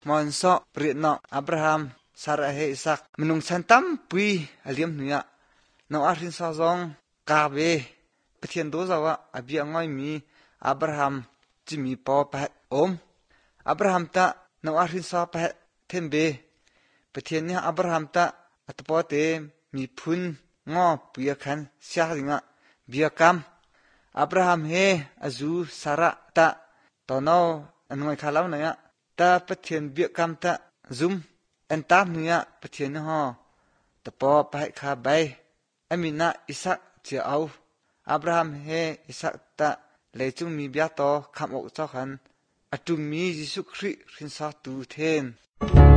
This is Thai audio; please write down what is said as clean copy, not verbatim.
มอนซอเปรียนออับราฮัมซาราเฮอิสักมนุงฉันตั้มปุยอเลียมเนียนอารินซาซองกาเบปะเทียนโดซาวะอบียงอยมีอับราฮัมจิมีปอปะอมอับราฮัมตะนอารินซาปะเทมเบปะเทียนเนี่ยอับราฮัมตะอัตปอเตมีพุนงอปุยคันเสียริงะเบียกัมอับราฮัมเฮอจูสาระตะตอนเอาอันงอยคาลาวเนี่ยตาปะเทียนเบียกัมตะซุมอันตามเนี่ยปะเทียนฮอตะปอไปคาใบอามินาอิสักเจ้าอับราฮัมเฮอิสักตะเลยจุงมีเบียโตคำอกเจ้าขันอจุงมียิสุคริสรินซาตูเทน